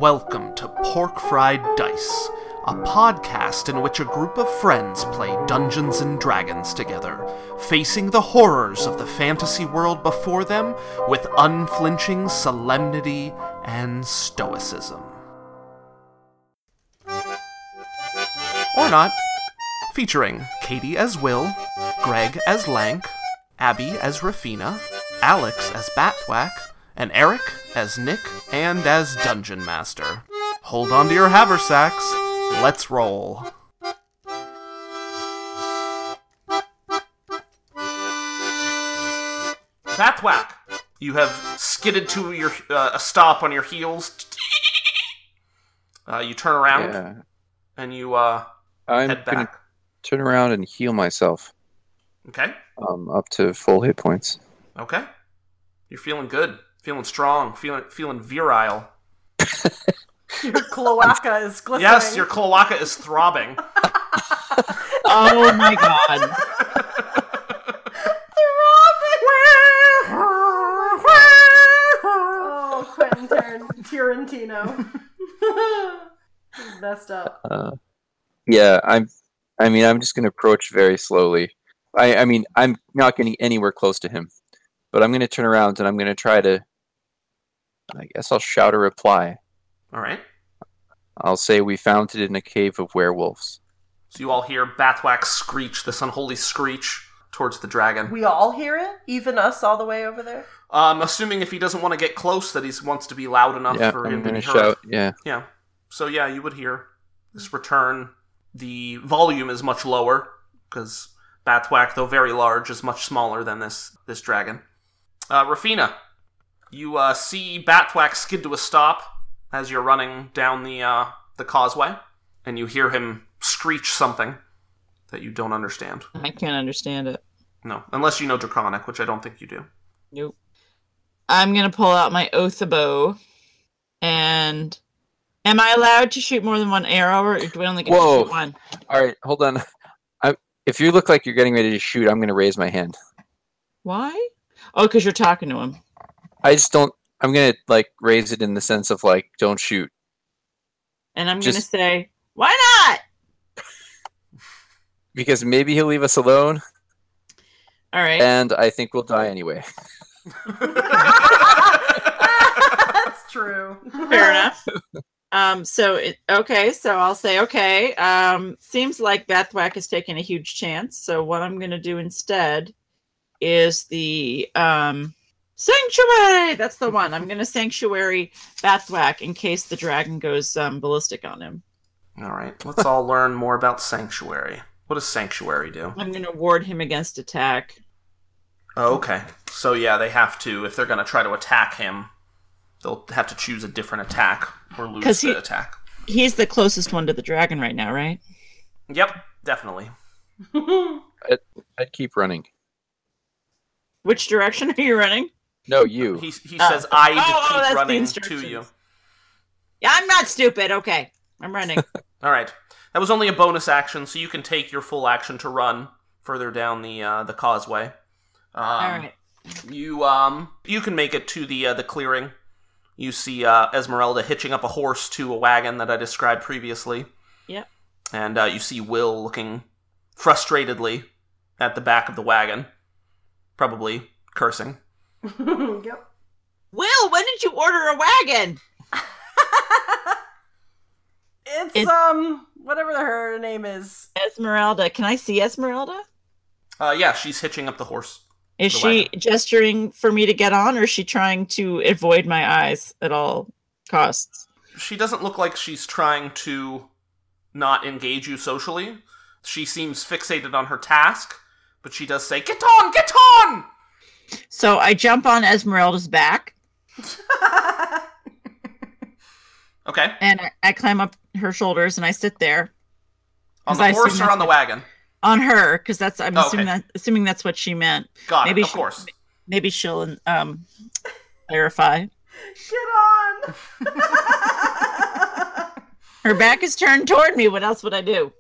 Welcome to Pork Fried Dice, a podcast in which a group of friends play Dungeons and Dragons together, facing the horrors of the fantasy world before them with unflinching solemnity and stoicism. Or not. Featuring Katie as Will, Greg as Lank, Abby as Rafina, Alex as Batthwack, and Eric as Nick and as Dungeon Master. Hold on to your haversacks. Let's roll. Batthwack, you have skidded to your a stop on your heels. You turn around and you head back. Gonna turn around and heal myself. Okay. Up to full hit points. Okay. You're feeling good. Feeling strong, feeling virile. Your cloaca is glistening. Yes, your cloaca is throbbing. Oh my god. Oh, Quentin Tarantino. Messed up. Yeah, I'm just gonna approach very slowly. I mean, I'm not getting anywhere close to him, but I'm gonna turn around and I'm gonna try to. I guess I'll shout a reply. All right. I'll say we found it in a cave of werewolves. So you all hear Batthwack screech, this unholy screech, towards the dragon. We all hear it? Even us all the way over there? Assuming if he doesn't want to get close, that he wants to be loud enough for him to be heard. Shout, yeah. Yeah. So yeah, you would hear this return. The volume is much lower, because Batthwack, though very large, is much smaller than this dragon. Rafina, you see Batthwack skid to a stop as you're running down the causeway, and you hear him screech something that you don't understand. I can't understand it. No, unless you know Draconic, which I don't think you do. Nope. I'm gonna pull out my Oathbow, and am I allowed to shoot more than one arrow, or do I only get to shoot one? All right, hold on. If you look like you're getting ready to shoot, I'm gonna raise my hand. Why? Oh, because you're talking to him. I just don't. I'm gonna raise it in the sense of don't shoot. And I'm gonna say, why not? Because maybe he'll leave us alone. All right. And I think we'll die anyway. That's true. Fair enough. So I'll say, okay. Seems like Batthwack is taking a huge chance. So what I'm gonna do instead is the Sanctuary! That's the one. I'm gonna Sanctuary Batthwack in case the dragon goes ballistic on him. Alright, let's all learn more about Sanctuary. What does Sanctuary do? I'm gonna ward him against attack. Oh, okay. So yeah, they have to, if they're gonna try to attack him, they'll have to choose a different attack or lose the attack. He's the closest one to the dragon right now, right? Yep, definitely. I'd keep running. Which direction are you running? No, you. He says I'd keep running to you. Yeah, I'm not stupid. Okay, I'm running. All right. That was only a bonus action, so you can take your full action to run further down the causeway. All right. You can make it to the clearing. You see Esmeralda hitching up a horse to a wagon that I described previously. Yep. And you see Will looking frustratedly at the back of the wagon, probably cursing. Yep. Will, when did you order a wagon? It's whatever her name is. Esmeralda. Can I see Esmeralda? Yeah, she's hitching up the horse. Is she gesturing for me to get on, or is she trying to avoid my eyes at all costs? She doesn't look like she's trying to not engage you socially. She seems fixated on her task, but she does say, "Get on! Get on!" So I jump on Esmeralda's back. Okay. And I climb up her shoulders and I sit there. On the horse or on the wagon? On her, because I'm assuming that's what she meant. Got it, of course. Maybe she'll clarify. Get on! Her back is turned toward me. What else would I do?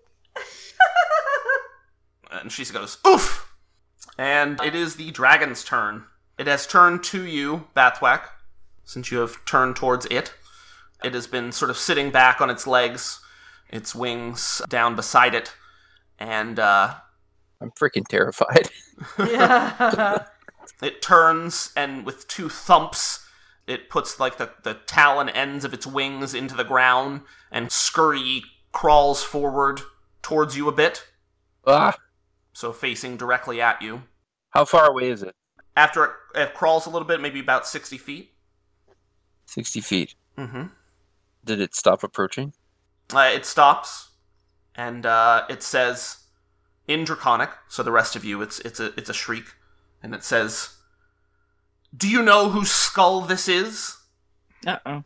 And she goes, "Oof!" And it is the dragon's turn. It has turned to you, Batthwack, since you have turned towards it. It has been sort of sitting back on its legs, its wings down beside it, and I'm freaking terrified. Yeah. it turns, and with 2 thumps, it puts like the talon ends of its wings into the ground and scurry crawls forward towards you a bit, Ah, so facing directly at you. how far away is it? After it crawls a little bit, maybe about 60 feet. 60 feet. Mm-hmm. Did it stop approaching? It stops, and it says, in Draconic, so the rest of you, it's a shriek, and it says, "Do you know whose skull this is?" Uh-oh.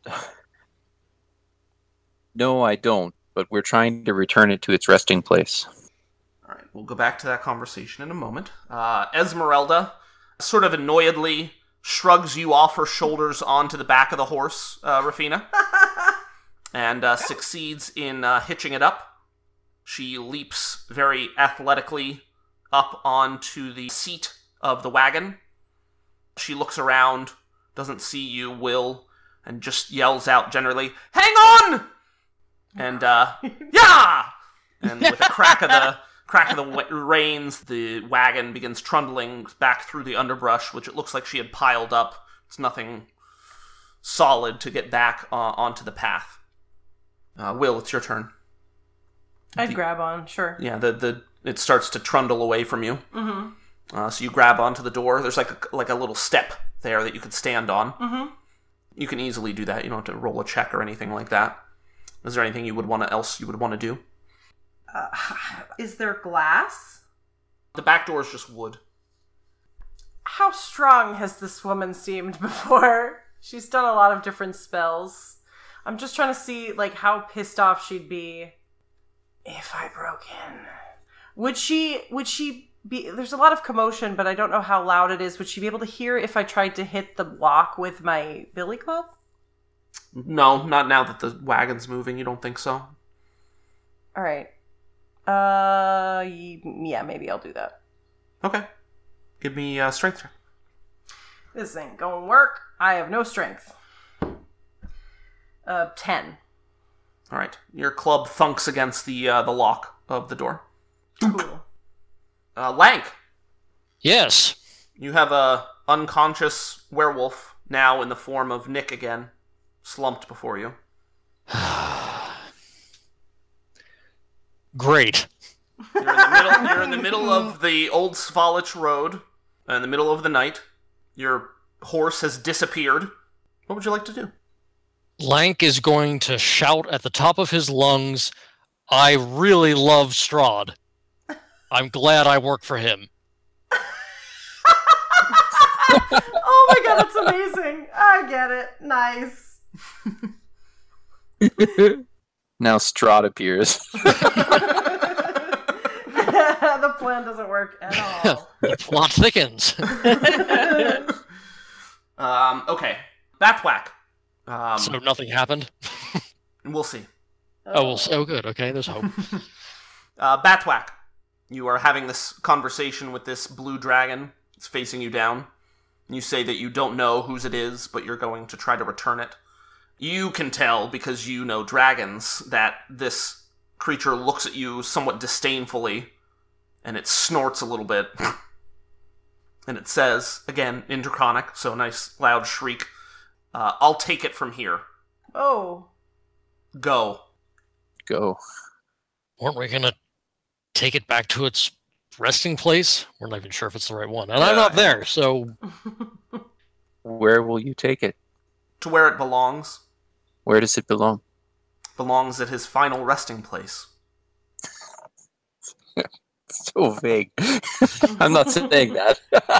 No, I don't, but we're trying to return it to its resting place. All right, we'll go back to that conversation in a moment. Esmeralda sort of annoyedly shrugs you off her shoulders onto the back of the horse, Rafina, and succeeds in hitching it up. She leaps very athletically up onto the seat of the wagon. She looks around, doesn't see you, Will, and just yells out generally, "Hang on!" And, yeah! And with a crack of the reins, the wagon begins trundling back through the underbrush, which it looks like she had piled up. It's nothing solid to get back onto the path. Will, it's your turn. I'd grab on, sure. Yeah, it starts to trundle away from you. Mm-hmm. So you grab onto the door. There's like a little step there that you could stand on. Mm-hmm. You can easily do that. You don't have to roll a check or anything like that. Is there anything you would want to do? Is there glass? The back door is just wood. How strong has this woman seemed before? She's done a lot of different spells. I'm just trying to see, like, how pissed off she'd be if I broke in. Would she be... There's a lot of commotion, but I don't know how loud it is. Would she be able to hear if I tried to hit the lock with my billy club? No, not now that the wagon's moving. You don't think so? All right. Yeah, maybe I'll do that. Okay. Give me a strength check. This ain't gonna work. I have no strength. 10. All right. Your club thunks against the lock of the door. Cool. Lank, Yes. you have a unconscious werewolf now in the form of Nick again, slumped before you. Great. You're in the middle of the old Svalich Road, in the middle of the night. Your horse has disappeared. What would you like to do? Lank is going to shout at the top of his lungs, "I really love Strahd. I'm glad I work for him." Oh my god, that's amazing. I get it. Nice. Now Strahd appears. The plan doesn't work at all. The plot thickens. Okay. Batwhack. So nothing happened? We'll see. Oh, good. Okay, there's hope. Batwhack. You are having this conversation with this blue dragon. It's facing you down. You say that you don't know whose it is, but you're going to try to return it. You can tell, because you know dragons, that this creature looks at you somewhat disdainfully, and it snorts a little bit. And it says, again, in Draconic, so a nice loud shriek, "I'll take it from here. Oh. Go." Go. Weren't we gonna take it back to its resting place? We're not even sure if it's the right one. And I'm not there, so... Where will you take it? To where it belongs. Where does it belong? Belongs at his final resting place. So vague. I'm not saying that.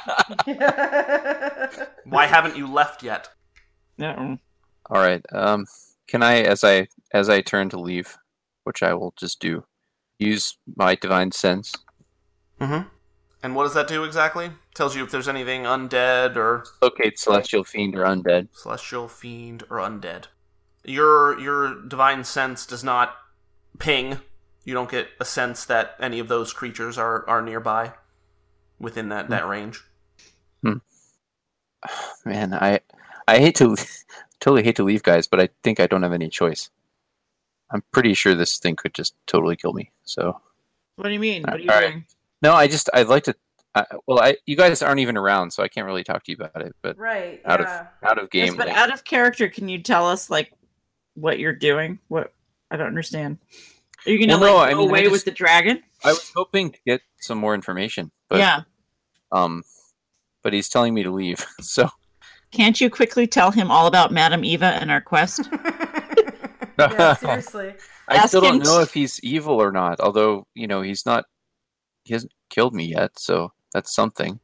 Why haven't you left yet? No. All right. Can I, as I turn to leave, which I will just do, use my divine sense? Mm-hmm. And what does that do exactly? Tells you if there's anything undead or Locate celestial fiend or undead. celestial fiend or undead. Your divine sense does not ping. You don't get a sense that any of those creatures are nearby within that range. Man, I hate to totally hate to leave, guys, but I think I don't have any choice. I'm pretty sure this thing could just totally kill me. So, What do you mean? What are you All right. doing? no, I'd like to. You guys aren't even around, so I can't really talk to you about it. But Right. out Yeah. of game, Yes, but like, out of character, can you tell us like what you're doing? What I don't understand. Are you gonna Well, no, I go mean, I away just- with the dragon? I was hoping to get some more information, but Yeah. but he's telling me to leave. So Can't you quickly tell him all about Madame Eva and our quest? Yeah, seriously. I Ask still don't him know to- if he's evil or not. Although he's not. He hasn't killed me yet, so that's something.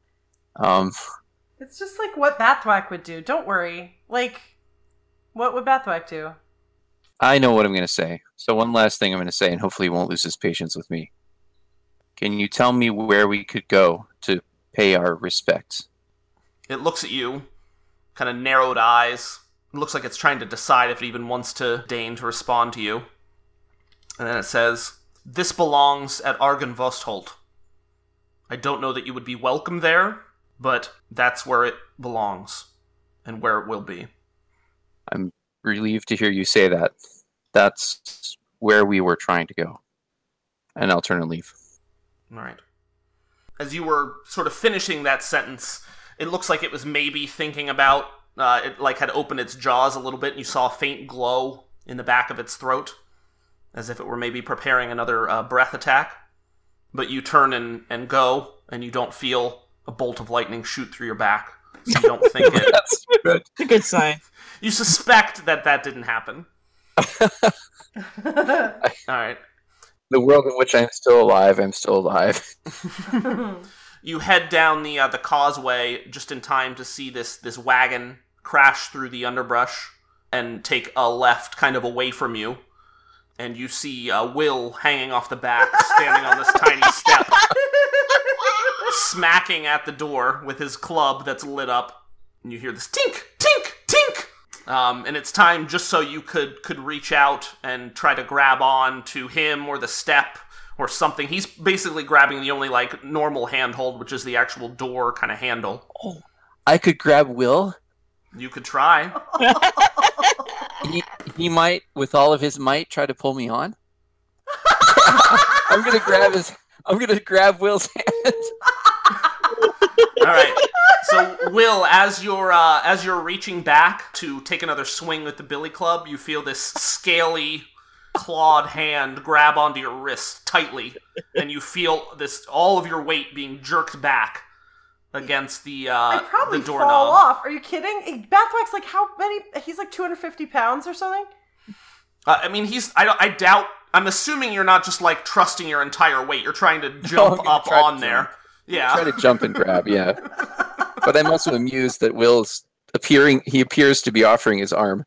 It's just like what Bathwack would do. Don't worry. Like, what would Bathwack do? I know what I'm going to say. So one last thing I'm going to say, and hopefully he won't lose his patience with me. Can you tell me where we could go to pay our respects? It looks at you, kind of narrowed eyes. It looks like it's trying to decide if it even wants to deign to respond to you. And then it says, "This belongs at Argenvostholt. I don't know that you would be welcome there, but that's where it belongs, and where it will be." I'm relieved to hear you say that. That's where we were trying to go. And I'll turn and leave. All right. As you were sort of finishing that sentence, it looks like it was maybe thinking about, it like had opened its jaws a little bit, and you saw a faint glow in the back of its throat, as if it were maybe preparing another breath attack. But you turn and go, and you don't feel a bolt of lightning shoot through your back. So you don't think it. That's good. It's a good sign. You suspect that didn't happen. All right. The world in which I'm still alive, I'm still alive. You head down the causeway just in time to see this wagon crash through the underbrush and take a left kind of away from you. And you see Will hanging off the back, standing on this tiny step, smacking at the door with his club that's lit up. And you hear this tink, tink, tink. And it's time just so you could reach out and try to grab on to him or the step or something. He's basically grabbing the only like normal handhold, which is the actual door kind of handle. I could grab Will. You could try. He might, with all of his might, try to pull me on. I'm gonna grab Will's hand. All right. So, Will, as you're reaching back to take another swing with the billy club, you feel this scaly, clawed hand grab onto your wrist tightly, and you feel all of your weight being jerked back against the I'd probably the fall doorknob. off. Are you kidding? Bathwack's like how many? He's like 250 pounds or something. I mean, I doubt. I'm assuming you're not just like trusting your entire weight. You're trying to jump gonna up try to on jump. there. Yeah. Try to jump and grab, yeah. But I'm also amused that Will's he appears to be offering his arm.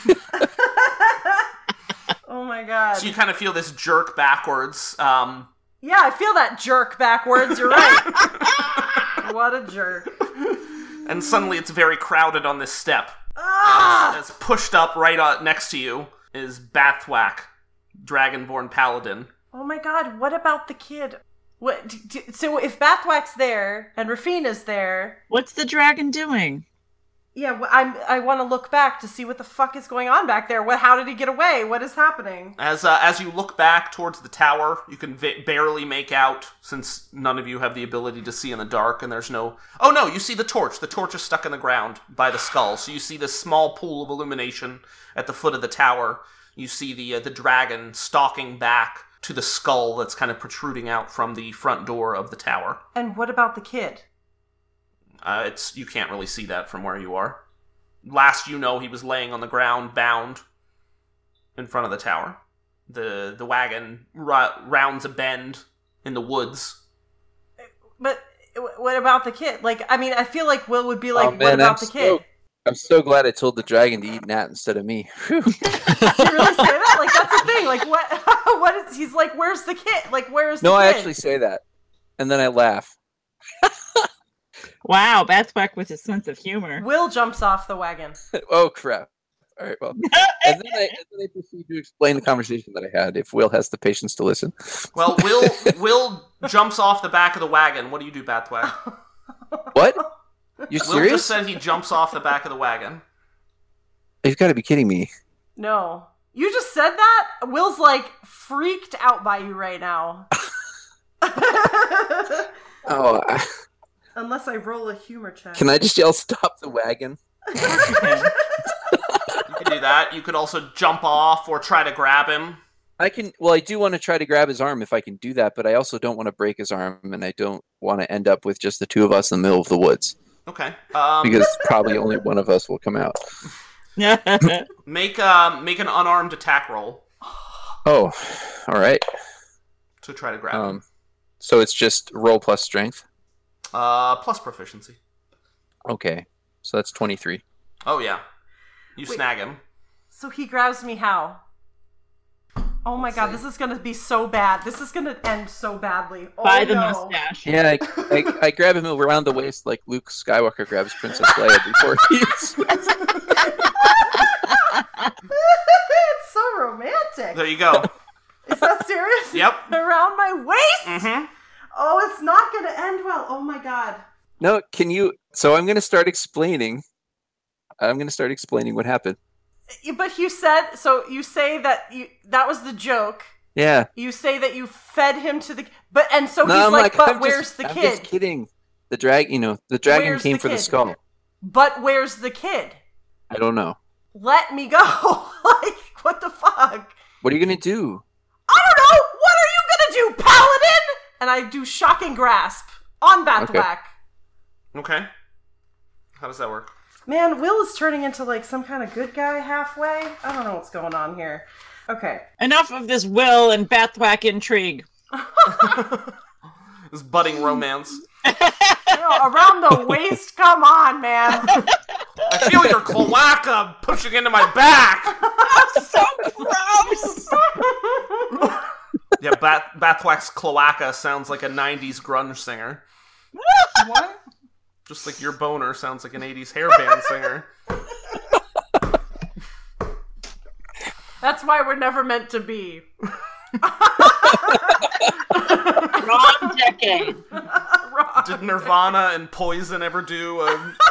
Oh my god. So you kind of feel this jerk backwards. Yeah, I feel that jerk backwards. You're right. What a jerk. And suddenly it's very crowded on this step. Ah! As pushed up right next to you is Bathwack, Dragonborn Paladin. Oh my god, what about the kid? What? So if Bathwack's there and Rafina's there, What's the dragon doing? yeah, I want to look back to see what the fuck is going on back there. How did he get away? What is happening? As you look back towards the tower, you can barely make out, since none of you have the ability to see in the dark, and there's no... Oh no, you see the torch. The torch is stuck in the ground by the skull. So you see this small pool of illumination at the foot of the tower. You see the dragon stalking back to the skull that's kind of protruding out from the front door of the tower. And what about the kid? You can't really see that from where you are. Last you know, he was laying on the ground, bound, in front of the tower. The wagon rounds a bend in the woods. But what about the kid? Like, I mean, I feel like Will would be like, Oh, what man, about the kid? I'm so glad I told the dragon to eat Nat instead of me. Whew. Did you really say that? Like, that's the thing. Like, what? What is? He's like, where's the kid? Like, where's the No, kid? I actually say that. And then I laugh. Wow, Bathwack with his sense of humor. Will jumps off the wagon. Oh, crap. All right, well. And then I proceed to explain the conversation that I had, if Will has the patience to listen. Well, Will jumps off the back of the wagon. What do you do, Bathwack? What? You Will serious? just said he jumps off the back of the wagon. You've got to be kidding me. No. You just said that? Will's, like, freaked out by you right now. Oh, Unless I roll a humor check. can I just yell, "Stop the wagon"? You can do that. You could also jump off or try to grab him. I can. Well, I do want to try to grab his arm if I can do that, but I also don't want to break his arm, and I don't want to end up with just the two of us in the middle of the woods Okay. because probably only one of us will come out. Make an unarmed attack roll Oh, all right. to try to grab him. So it's just roll plus strength. Plus proficiency. Okay, so that's 23. Oh yeah. You Wait. snag him. So he grabs me how? Oh my god, this is gonna be so bad. This is gonna end so badly. Oh, By the no. mustache. Yeah, I grab him around the waist like Luke Skywalker grabs Princess Leia before he's. It's so romantic. There you go. Is that serious? Yep. Around my waist? Mm-hmm. Oh, it's not gonna end well. Oh my god. No, can you? So I'm going to start explaining. What happened. But you said, so you say that that was the joke. Yeah. You say that you fed him to the, and so No, he's I'm like, but I'm where's the I'm kid? just kidding. The dragon Where's came the for the kid? skull. But where's the kid? I don't know. Let me go. Like, what the fuck? What are you going to do? I don't know. What are you gonna do, Paladin? And I do shocking grasp on Bathwack. Okay. How does that work? Man, Will is turning into like some kind of good guy halfway. I don't know what's going on here. Okay. Enough of this Will and Bathwack intrigue. This budding romance. Around the waist, come on, man. I feel your cloaca pushing into my back. So gross! Yeah, Bathwack's cloaca sounds like a 90s grunge singer. What? Just like your boner sounds like an 80s hairband singer. That's why we're never meant to be. Wrong decade. Did Nirvana and Poison ever do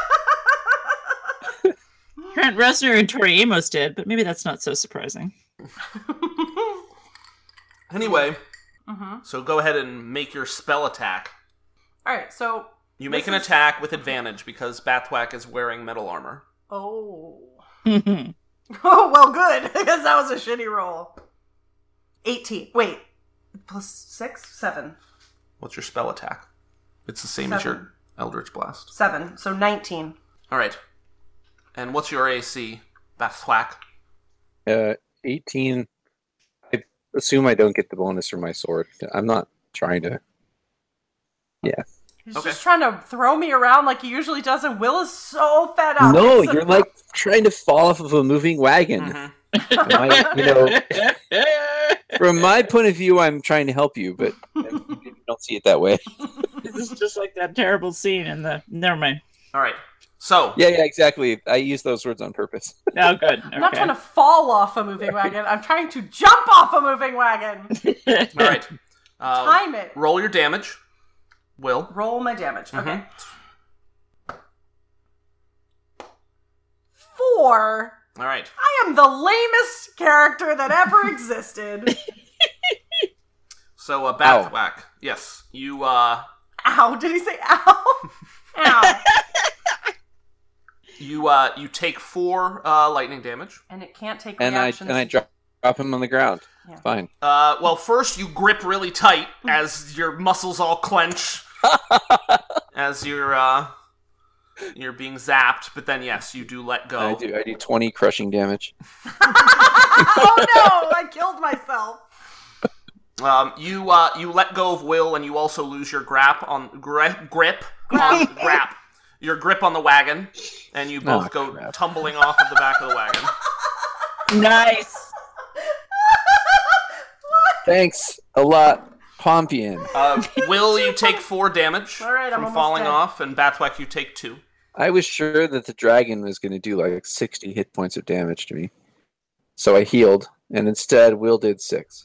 Trent Reznor and Tori Amos did, but maybe that's not so surprising. Anyway, so go ahead and make your spell attack. Alright, so... You make an This is- attack with advantage because Bathwack is wearing metal armor. Oh. Oh, well, good, because that was a shitty roll. 18. Wait. Plus 6? 7. What's your spell attack? It's the same as 7. your Eldritch Blast. 7. So 19. Alright. And what's your AC, Bathwack? 18. I assume I don't get the bonus from my sword. I'm not trying to. Yeah. He's Okay. just trying to throw me around like he usually does, and Will is so fed up. No, It's you're like trying to fall off of a moving wagon. From my point of view, I'm trying to help you, but you don't see it that way. This is just like that terrible scene in the... Never mind. Alright. So, Yeah, exactly. I use those words on purpose. Oh, good. I'm not trying to fall off a moving wagon. I'm trying to jump off a moving wagon. alright. Time it. Roll your damage. Will. Roll my damage. Okay. 4. Alright. I am the lamest character that ever existed. So, Bathwack. Yes. You, Ow. Did he say ow? Ow. You take 4 lightning damage. And it can't take And I reactions. drop him on the ground. Yeah. Fine. Well, first you grip really tight as your muscles all clench as you're being zapped, but then yes, you do let go. I do 20 crushing damage. Oh no! I killed myself. You let go of Will, and you also lose your grip on your grip on the wagon, and you both go crap. tumbling off of the back of the wagon. Nice. Thanks a lot, Pompian. Will, you take 4 damage All right, I'm from almost falling dead. off, and Bathwack, you take 2. I was sure that the dragon was going to do like 60 hit points of damage to me. So I healed, and instead Will did 6.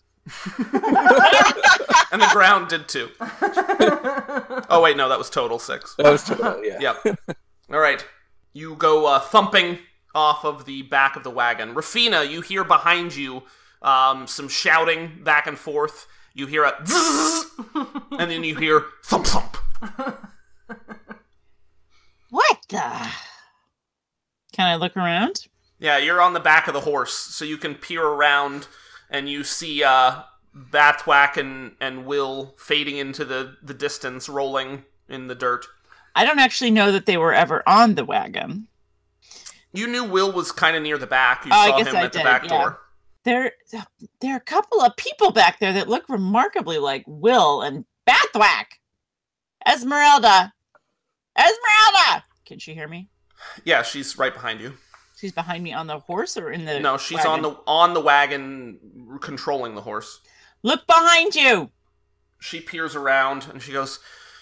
And the ground did 2. Oh wait, no, that was total 6. That was total, yeah. Yep. All right. You go thumping off of the back of the wagon. Rafina, you hear behind you some shouting back and forth. You hear a zzz, and then you hear thump thump. What the? Can I look around? Yeah, you're on the back of the horse, so you can peer around, and you see Bathwack and Will fading into the distance, rolling in the dirt. I don't actually know that they were ever on the wagon. You knew Will was kind of near the back. You I saw guess him I at the did, back yeah. door. There are a couple of people back there that look remarkably like Will and Bathwack. Esmeralda! Can she hear me? Yeah, she's right behind you. She's behind me on the horse or in the No, she's wagon? on the wagon, controlling the horse. Look behind you! She peers around and she goes,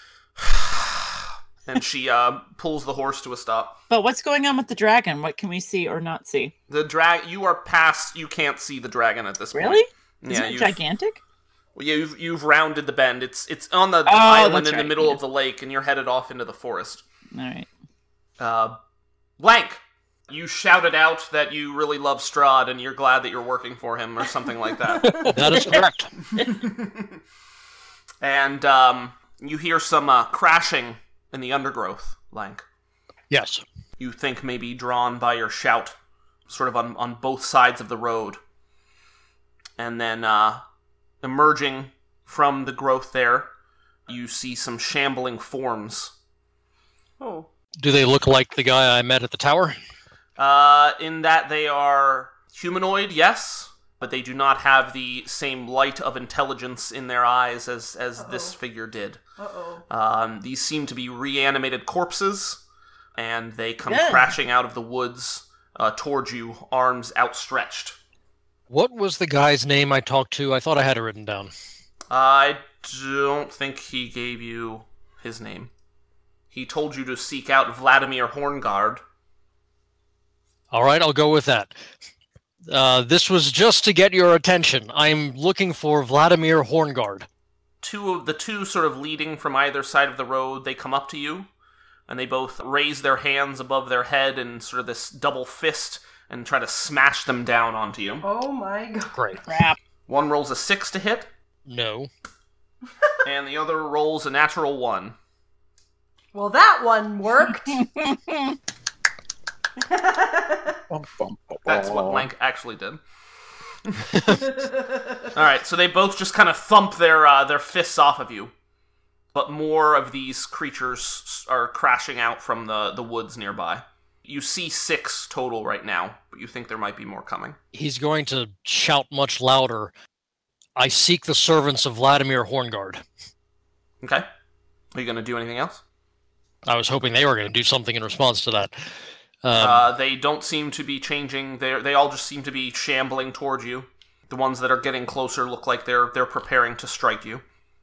and she pulls the horse to a stop. But what's going on with the dragon? What can we see or not see? You are past. You can't see the dragon at this point. Really? Yeah, Isn't it gigantic? Well, you've rounded the bend. It's on the island that's in the right, middle yeah. of the lake, and you're headed off into the forest. All right. Blank. You shouted out that you really love Strahd and you're glad that you're working for him or something like that. That is correct. And you hear some crashing in the undergrowth, Lank. Yes. You think maybe drawn by your shout, sort of on both sides of the road. And then emerging from the growth there, you see some shambling forms. Oh. Do they look like the guy I met at the tower? In that they are humanoid, yes, but they do not have the same light of intelligence in their eyes as this figure did. These seem to be reanimated corpses, and they come crashing out of the woods towards you, arms outstretched. What was the guy's name I talked to? I thought I had it written down. I don't think he gave you his name. He told you to seek out Vladimir Horngard. All right, I'll go with that. This was just to get your attention. I'm looking for Vladimir Horngard. The two sort of leading from either side of the road, they come up to you, and they both raise their hands above their head in sort of this double fist and try to smash them down onto you. Oh my god. Great. Crap. One rolls a 6 to hit, No. and the other rolls a natural 1. Well, that one worked. That's what Blank actually did. Alright, so they both just kind of thump their fists off of you. But more of these creatures are crashing out from the woods nearby. You see 6 total right now, but you think there might be more coming. He's going to shout much louder. I seek the servants of Vladimir Horngard. Okay. Are you going to do anything else? I was hoping they were going to do something in response to that. They don't seem to be changing. They all just seem to be shambling towards you. The ones that are getting closer look like they're preparing to strike you.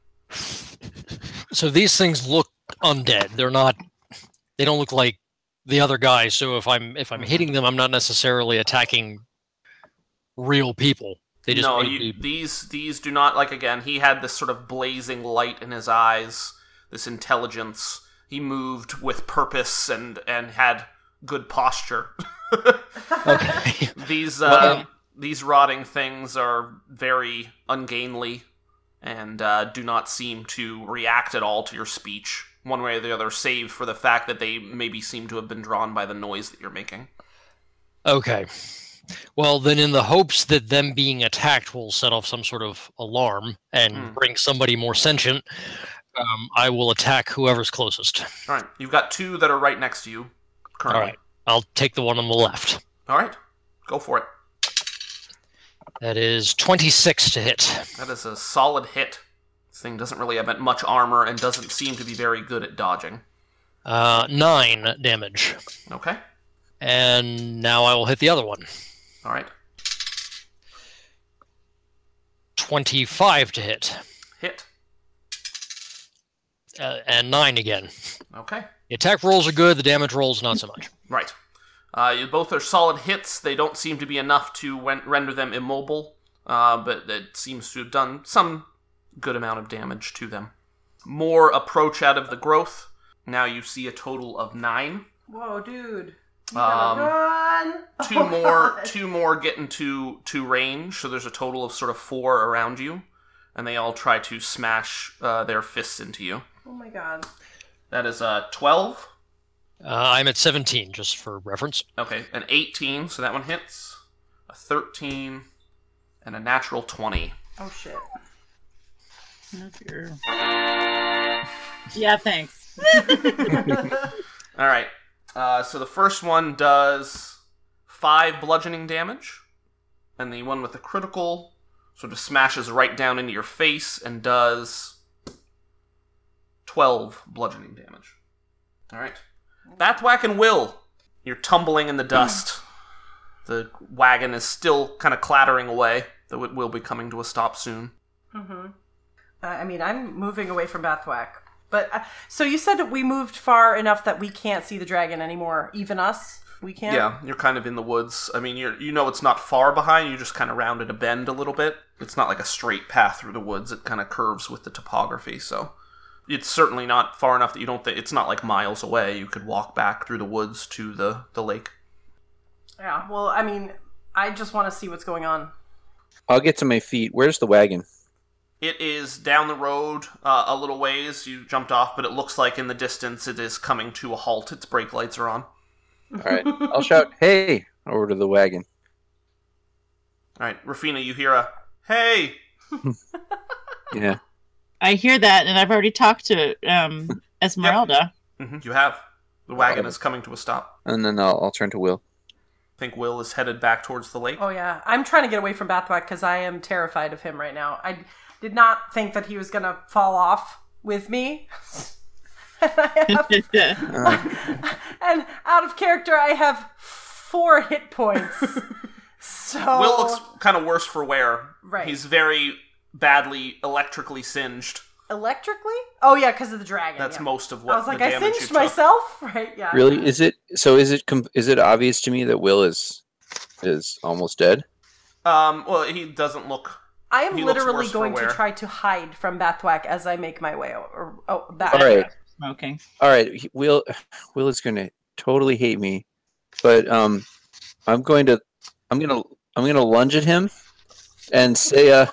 So these things look undead. They don't look like the other guys. So if I'm hitting them, I'm not necessarily attacking real people. They just these do not, like, again, he had this sort of blazing light in his eyes, this intelligence. He moved with purpose and had good posture. Okay. These rotting things are very ungainly and do not seem to react at all to your speech, one way or the other, save for the fact that they maybe seem to have been drawn by the noise that you're making. Okay. Well, then in the hopes that them being attacked will set off some sort of alarm and bring somebody more sentient, I will attack whoever's closest. All right. You've got 2 that are right next to you currently. All right. I'll take the one on the left. All right. Go for it. That is 26 to hit. That is a solid hit. This thing doesn't really have much armor and doesn't seem to be very good at dodging. 9 damage. Okay. And now I will hit the other one. All right. 25 to hit. Hit. And 9 again. Okay. The attack rolls are good, the damage rolls not so much. Right. You both are solid hits. They don't seem to be enough to render them immobile, but it seems to have done some good amount of damage to them. More approach out of the growth. Now you see a total of 9. Whoa, dude. You gotta run. Oh, Two more get into range, so there's a total of sort of 4 around you, and they all try to smash their fists into you. Oh my god. That is 12. I'm at 17, just for reference. Okay, an 18, so that one hits. A 13, and a natural 20. Oh shit. Oh, dear. Yeah, thanks. All right. So the first one does 5 bludgeoning damage, and the one with the critical sort of smashes right down into your face and does 12 bludgeoning damage. All right. Bathwack and Will, you're tumbling in the dust. The wagon is still kind of clattering away, though it will be coming to a stop soon. Mm-hmm. I mean, I'm moving away from Bathwack. But, so you said that we moved far enough that we can't see the dragon anymore. Even us? We can't? Yeah, you're kind of in the woods. I mean, you know it's not far behind. You just kind of rounded a bend a little bit. It's not like a straight path through the woods. It kind of curves with the topography, so it's certainly not far enough that you don't think it's not like miles away. You could walk back through the woods to the lake. Yeah, well, I mean, I just want to see what's going on. I'll get to my feet. Where's the wagon? It is down the road a little ways. You jumped off, but it looks like in the distance it is coming to a halt. Its brake lights are on. All right. I'll shout, "Hey!" over to the wagon. All right, Rafina, you hear a, "Hey!" Yeah. I hear that, and I've already talked to Esmeralda. Mm-hmm, you have. The wagon is coming to a stop. And then I'll turn to Will. I think Will is headed back towards the lake. Oh, yeah. I'm trying to get away from Bathwack because I am terrified of him right now. I did not think that he was going to fall off with me. And out of character, I have 4 hit points. So Will looks kind of worse for wear. Right. He's very badly electrically singed. Electrically? Oh, yeah, because of the dragon. That's yeah. most of what I was like, the I damage you singed took. myself? Right, yeah. Really? Is it obvious to me that Will is almost dead? Well, he doesn't look... I am he looks literally worse for going to wear. try to hide from Bathwack as I make my way back. All right. Smoking. All right. Will is going to totally hate me, but I'm going to lunge at him and say a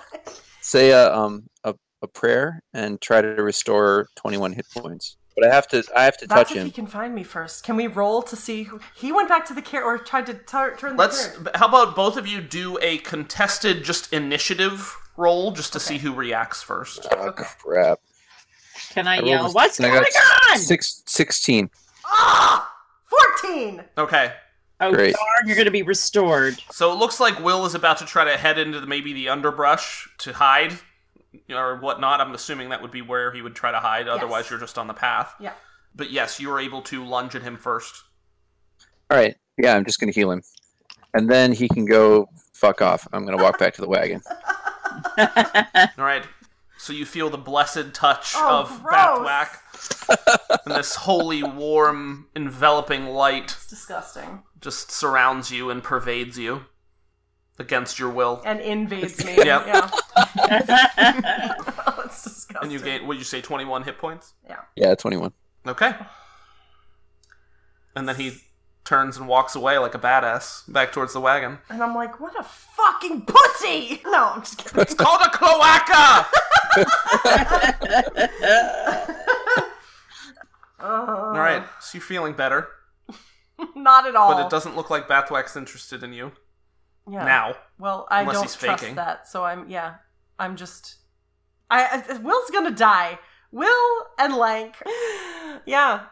prayer and try to restore 21 hit points. But I have to That's touch if him. he can find me first. Can we roll to see who... He went back to the or tried to turn the Let's. carrot. How about both of you do a contested just initiative roll just to see who reacts first? Oh, crap. Can I rolled yell, a- "What's I going got on?" 16. Ah! 14! Okay. Oh, Great. darn, you're going to be restored. So it looks like Will is about to try to head into maybe the underbrush to hide, or whatnot. I'm assuming that would be where he would try to hide. Otherwise, you're just on the path. Yeah. But yes, you were able to lunge at him first. All right. Yeah, I'm just going to heal him. And then he can go fuck off. I'm going to walk back to the wagon. All right. So you feel the blessed touch Oh, of gross. Bathwack, and this holy, warm, enveloping light It's disgusting. just surrounds you and pervades you against your will. And invades me. Yeah. Oh, it's disgusting. And you gain, what did you say, 21 hit points? Yeah, 21. Okay. And then he turns and walks away like a badass back towards the wagon. And I'm like, what a fucking pussy! No, I'm just kidding. It's called a cloaca! All right, so you're feeling better, Not at all. but it doesn't look like Bathwack's interested in you Yeah. now. Well, I Unless don't he's trust faking. that, so I'm just... Will's gonna die. Will and Lank. Yeah,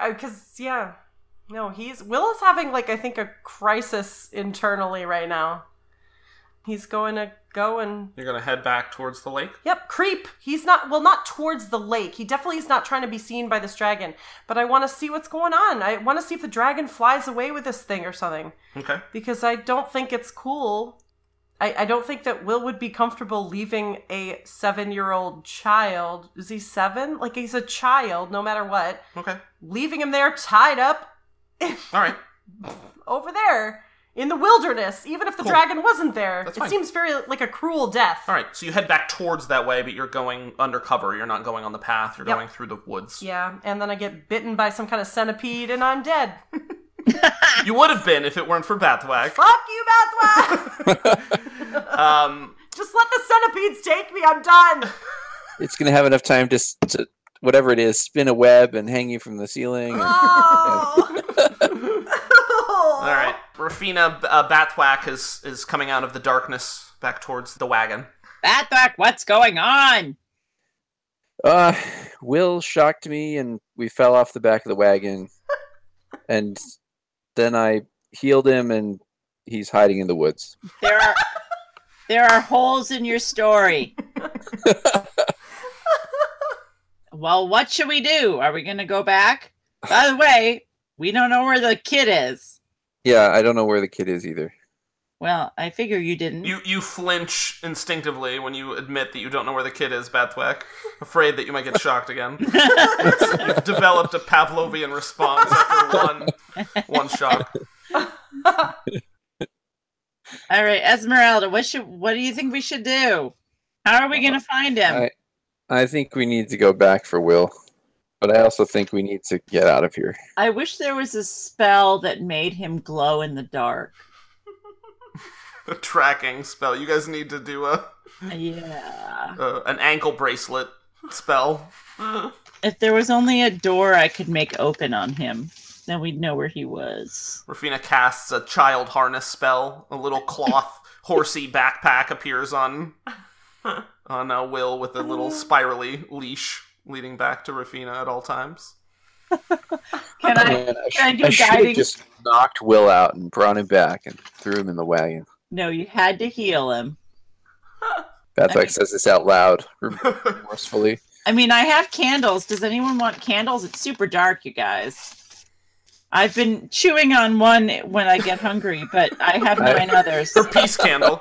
No, Will is having, like, I think a crisis internally right now. He's going to go and... You're going to head back towards the lake? Yep, creep. He's not towards the lake. He definitely is not trying to be seen by this dragon. But I want to see what's going on. I want to see if the dragon flies away with this thing or something. Okay. Because I don't think it's cool. I don't think that Will would be comfortable leaving a 7-year-old child. Is he 7? Like, he's a child, no matter what. Okay. Leaving him there tied up All right. over there in the wilderness, even if the Cool. dragon wasn't there. That's it fine. seems very like a cruel death. All right, so you head back towards that way, but you're going undercover. You're not going on the path. You're Yep. going through the woods. Yeah, and then I get bitten by some kind of centipede and I'm dead. You would have been if it weren't for Bathwack. Fuck you, Bathwack! Just let the centipedes take me. I'm done. It's going to have enough time to, whatever it is, spin a web and hang you from the ceiling. Oh. All right, Rafina, Bathwack is coming out of the darkness back towards the wagon. Bathwack, what's going on? Will shocked me and we fell off the back of the wagon. And then I healed him and he's hiding in the woods. There are holes in your story. Well, what should we do? Are we going to go back? By the way, we don't know where the kid is. Yeah, I don't know where the kid is either. Well, I figure you didn't. You flinch instinctively when you admit that you don't know where the kid is, Bathwack, afraid that you might get shocked again. You've developed a Pavlovian response after one shock. All right, Esmeralda, what do you think we should do? How are we going to find him? I think we need to go back for Will. But I also think we need to get out of here. I wish there was a spell that made him glow in the dark. A tracking spell. You guys need to do an ankle bracelet spell. If there was only a door I could make open on him, then we'd know where he was. Rafina casts a child harness spell. A little cloth horsey backpack appears on Will with a little spirally leash leading back to Rafina at all times. Can I do I should have guiding? just knocked Will out and brought him back and threw him in the wagon. No, you had to heal him. Bathwack says this out loud, remorsefully. I mean, I have candles. Does anyone want candles? It's super dark, you guys. I've been chewing on one when I get hungry, but I have 9 others. Her peace candle.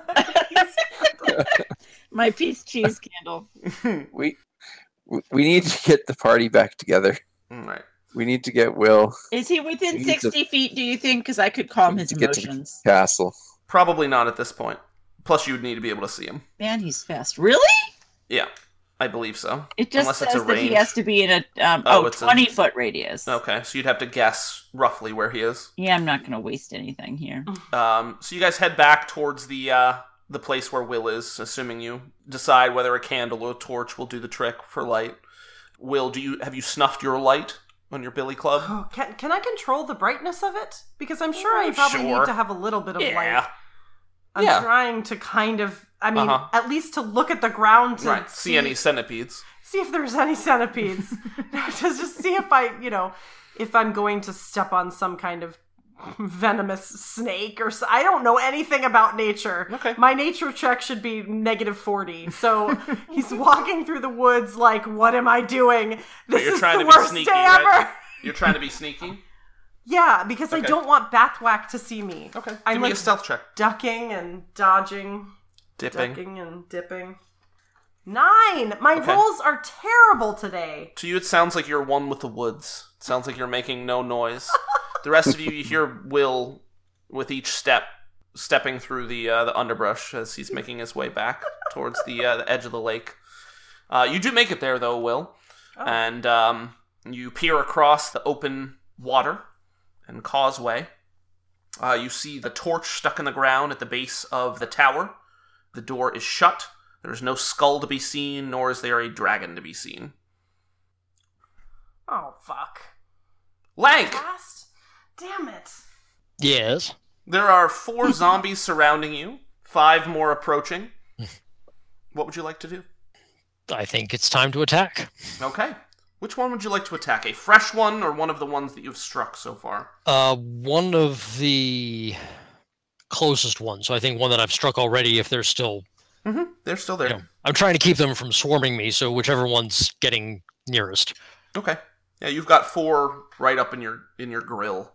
My peace cheese candle. We need to get the party back together. All right. We need to get Will. Is he within We need 60 feet, do you think? Because I could calm his to get to the emotions. castle. Probably not at this point. Plus, you would need to be able to see him. Man, he's fast. Really? Yeah, I believe so. It just Unless it's says a that he range. has to be in a it's a- 20-foot radius. Okay, so you'd have to guess roughly where he is. Yeah, I'm not going to waste anything here. So you guys head back towards the place where Will is, assuming you decide whether a candle or a torch will do the trick for light. Will, have you snuffed your light on your billy club? Oh, can I control the brightness of it? Because I'm sure I probably Sure. need to have a little bit of light. Yeah. I'm Yeah. trying to kind of, I mean, Uh-huh. at least to look at the ground to Right. See any centipedes? see if there's any centipedes. To just see if if I'm going to step on some kind of venomous snake or I don't know anything about nature. Okay. My nature check should be -40. So he's walking through the woods like, what am I doing? This you're is trying the to be worst sneaky, day right? ever. You're trying to be sneaky? Yeah, because I Okay. don't want Bathwack to see me. Okay. I'm Give me like a stealth check. ducking and dodging, Dipping. ducking and dipping. 9! My Okay. rolls are terrible today. To you, it sounds like you're one with the woods. It sounds like you're making no noise. The rest of you hear Will with each stepping through the underbrush as he's making his way back towards the edge of the lake. You do make it there, though, Will. Oh. And you peer across the open water and causeway. You see the torch stuck in the ground at the base of the tower. The door is shut. There is no skull to be seen, nor is there a dragon to be seen. Oh, fuck. Lank! Fast? Damn it. Yes. There are 4 zombies surrounding you, 5 more approaching. What would you like to do? I think it's time to attack. Okay. Which one would you like to attack? A fresh one or one of the ones that you've struck so far? One of the closest ones. So I think one that I've struck already, if they're still... Mm-hmm. They're still there. You know, I'm trying to keep them from swarming me, so whichever one's getting nearest. Okay. Yeah, you've got 4 right up in your grill.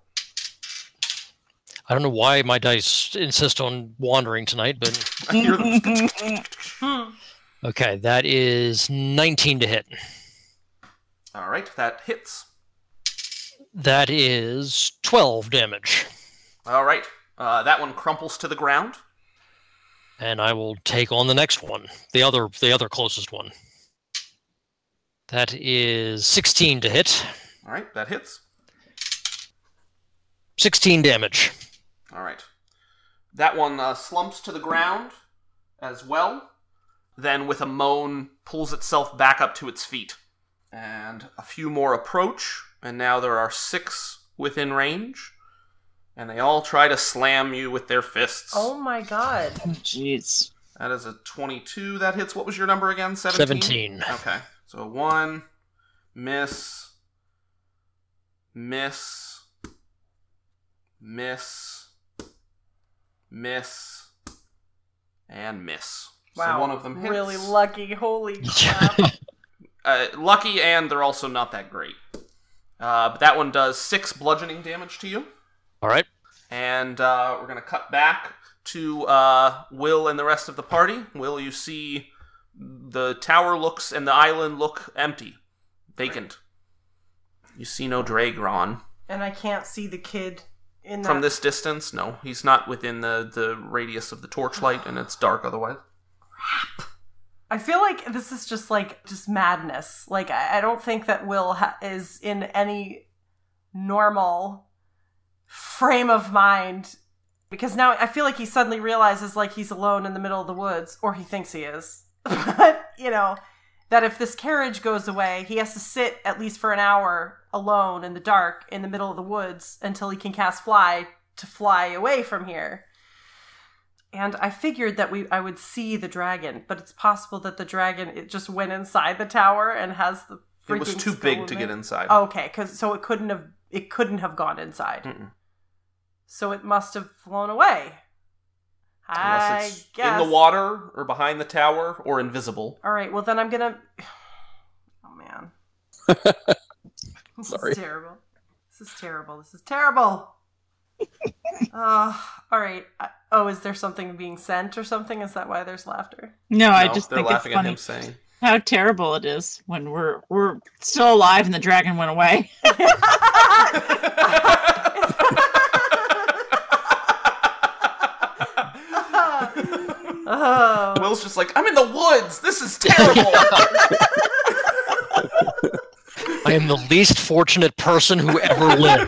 I don't know why my dice insist on wandering tonight, but... I hear them. Okay, that is 19 to hit. All right, that hits. That is 12 damage. All right, that one crumples to the ground. And I will take on the next one, the other closest one. That is 16 to hit. All right, that hits. 16 damage. All right. That one slumps to the ground as well. Then, with a moan, pulls itself back up to its feet. And a few more approach, and now there are 6 within range. And they all try to slam you with their fists. Oh my god. Jeez. That is a 22 that hits. What was your number again? 17? 17. Okay. So 1, miss, miss, miss, miss, and miss. Wow. So one of them hits. Really lucky. Holy crap. Lucky, and they're also not that great. But that one does 6 bludgeoning damage to you. All right. And we're going to cut back to Will and the rest of the party. Will, you see the tower looks and the island look empty, vacant. You see no Dragron. And I can't see the kid in that. From this distance, no. He's not within the radius of the torchlight, and it's dark otherwise. I feel like this is just madness. Like, I don't think that Will is in any normal frame of mind, because now I feel like he suddenly realizes like he's alone in the middle of the woods, or he thinks he is. But, that if this carriage goes away, he has to sit at least for an hour alone in the dark in the middle of the woods until he can cast fly to fly away from here. And I figured that I would see the dragon, but it's possible that the dragon, it just went inside the tower and has the freaking It was too skull big in to there. get inside. Oh, okay, so it couldn't have gone inside. Mm-mm. So it must have flown away. Unless it's I guess. in the water, or behind the tower, or invisible. All right, well then I'm gonna... Oh, man. This Sorry. is terrible. This is terrible. All right. Is there something being sent or something? Is that why there's laughter? No, I No, just they're think it's laughing at funny him saying, how terrible it is when we're still alive and the dragon went away. Oh. Will's just like, I'm in the woods! This is terrible! I am the least fortunate person who ever lived.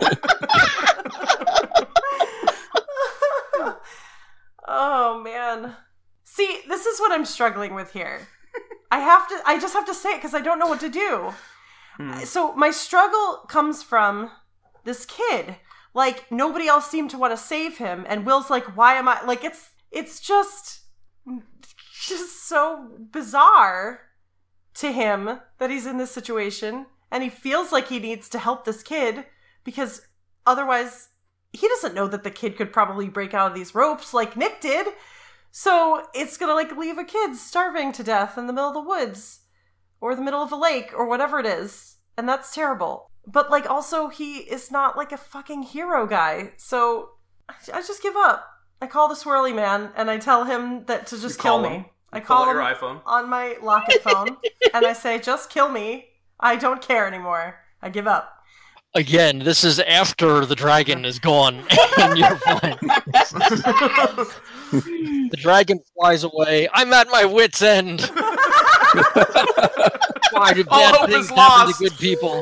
Oh, man. See, this is what I'm struggling with here. I just have to say it because I don't know what to do. So my struggle comes from this kid. Like, nobody else seemed to want to save him, and Will's like, why am I... Like, it's just so bizarre to him that he's in this situation, and he feels like he needs to help this kid, because otherwise he doesn't know that the kid could probably break out of these ropes like Nick did. So it's gonna, like, leave a kid starving to death in the middle of the woods, or the middle of a lake, or whatever it is. And that's terrible. But, like, also, he is not, like, a fucking hero guy. So I just give up. I call the swirly man, and I tell him that to just kill me. I Pull call out him your iPhone. on my locket phone, and I say, just kill me. I don't care anymore. I give up. Again, this is after the dragon is gone and you're fine. The dragon flies away. I'm at my wit's end. Why do All bad hope things is happen lost. to good people?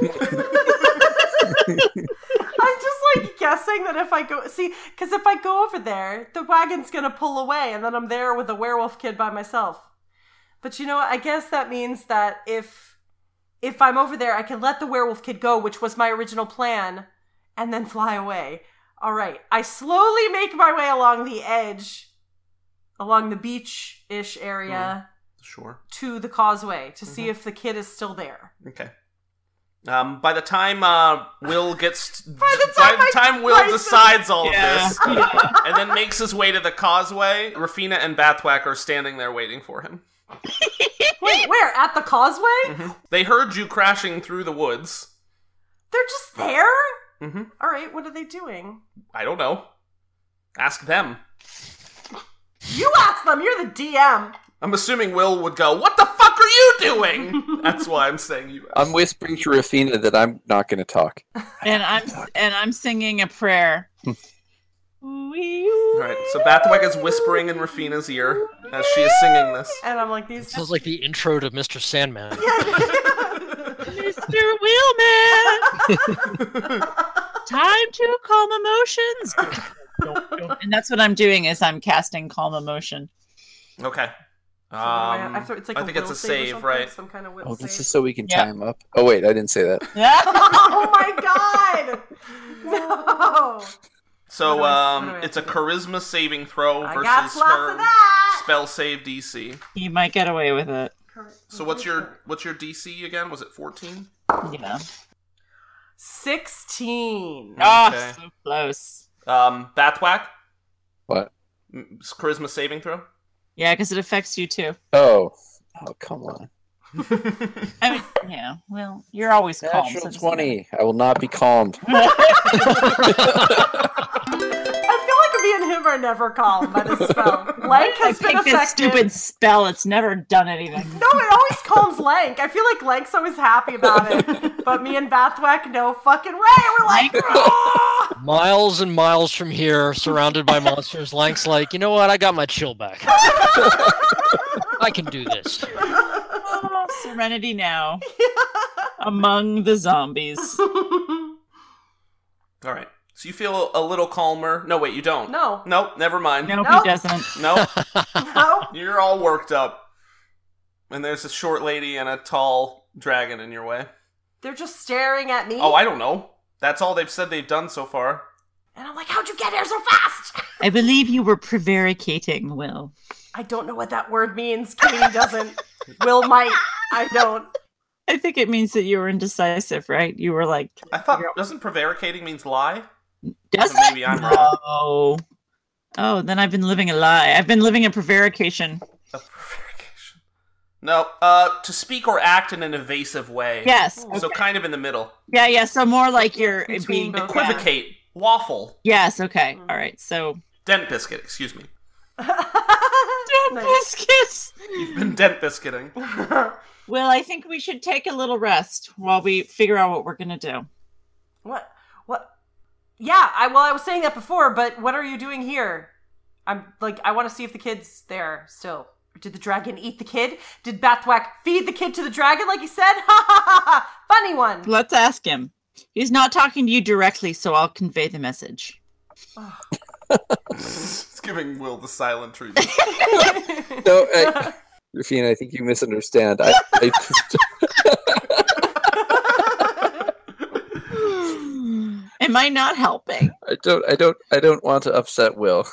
I'm just, like, guessing that if I go... See, because if I go over there, the wagon's gonna pull away, and then I'm there with a werewolf kid by myself. But you know what? I guess that means that if I'm over there, I can let the werewolf kid go, which was my original plan, and then fly away. All right. I slowly make my way along the edge, along the beach-ish area, Sure. to the causeway to see if the kid is still there. Okay. By the time Will gets... By the time Will Bryson- decides all of Yeah. this, and then makes his way to the causeway, Rafina and Bathwack are standing there waiting for him. Wait, where? At the causeway? They heard you crashing through the woods. They're just there? Mm-hmm. All right, what are they doing? I don't know. Ask them. You ask them. You're the DM. I'm assuming Will would go, what the fuck are you doing? That's why I'm saying you ask. I'm whispering to Rafina that I'm not going to talk. and I'm singing a prayer. Alright, so Bathwack is whispering in Rafina's ear as she is singing this. And I'm like, these... Sounds like the intro to Mr. Sandman. Mr. Wheelman! Time to calm emotions. And that's what I'm doing is I'm casting calm emotion. Okay. It's like I think it's a save, right? Some kind of will Oh, save. this is so we can Yep. time up. Oh wait, I didn't say that. Oh my god! No. So What do I have it's a to do? charisma saving throw I versus got lots her of that. spell save DC. You might get away with it. So what's your DC again? Was it 14? Yeah. 16? Oh, Okay. so close. Bathwack? What? Charisma saving throw? Yeah, because it affects you too. Oh come on. I mean, yeah. Well, you're always calm. Natural so just- 20. I will not be calmed. I feel like me and him are never calmed by this spell. Lank I has been picked this affected. stupid spell. It's never done anything. No, it always calms Lank. I feel like Lank's always happy about it. But me and Bathwack, no fucking way. We're like, "Ah!" Miles and miles from here, surrounded by monsters, Lank's like, you know what? I got my chill back. I can do this. Oh, serenity now. Among the zombies. All right. So you feel a little calmer. No, wait, you don't. No. Nope, never mind. Nope, Nope. he doesn't. Nope. No. You're all worked up. And there's a short lady and a tall dragon in your way. They're just staring at me. Oh, I don't know. That's all they've said they've done so far. And I'm like, how'd you get here so fast? I believe you were prevaricating, Will. I don't know what that word means. Katie doesn't. Will might. I don't. I think it means that you were indecisive, right? You were like, I thought, doesn't prevaricating means lie? does So it? maybe I'm wrong. Oh. Oh, then I've been living a lie. I've been living a prevarication. A prevarication. No, to speak or act in an evasive way. Yes. So Okay. kind of in the middle. Yeah, so more like you're Between being... both. Equivocate. Waffle. Yes, okay. All right, so... Dent biscuit, excuse me. Nice. Biscuits! You've been dent biscuiting. Well, I think we should take a little rest while we figure out what we're going to do. What? Yeah, I was saying that before, but what are you doing here? I'm like, I want to see if the kid's there still. Did the dragon eat the kid? Did Bathwack feed the kid to the dragon like he said? Ha ha ha ha! Funny one! Let's ask him. He's not talking to you directly, so I'll convey the message. It's giving Will the silent treatment. No, Rufina, I think you misunderstand. Am I not helping? I don't want to upset Will.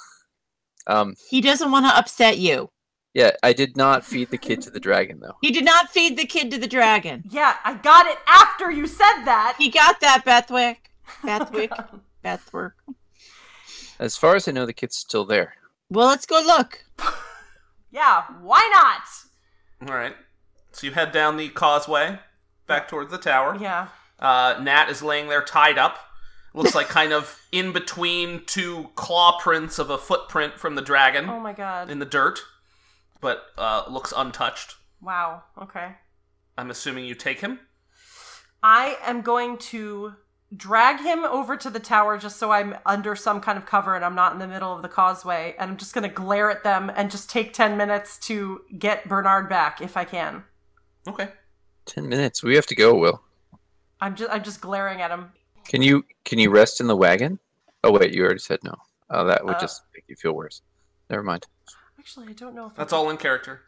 He doesn't want to upset you. Yeah, I did not feed the kid to the dragon though. He did not feed the kid to the dragon. Yeah, I got it after you said that. He got that, Bathwick. Bathwick. As far as I know, the kid's still there. Well, let's go look. Yeah, why not? All right. So you head down the causeway back towards the tower. Yeah. Nat is laying there tied up. Looks like kind of in between two claw prints of a footprint from the dragon Oh my god. in the dirt, but looks untouched. Wow. Okay. I'm assuming you take him? I am going to drag him over to the tower just so I'm under some kind of cover and I'm not in the middle of the causeway. And I'm just going to glare at them and just take 10 minutes to get Bernard back if I can. Okay. 10 minutes. We have to go, Will. I'm just glaring at him. Can you rest in the wagon? Oh wait, you already said no. Oh, that would just make you feel worse. Never mind. Actually, I don't know if That's all in character.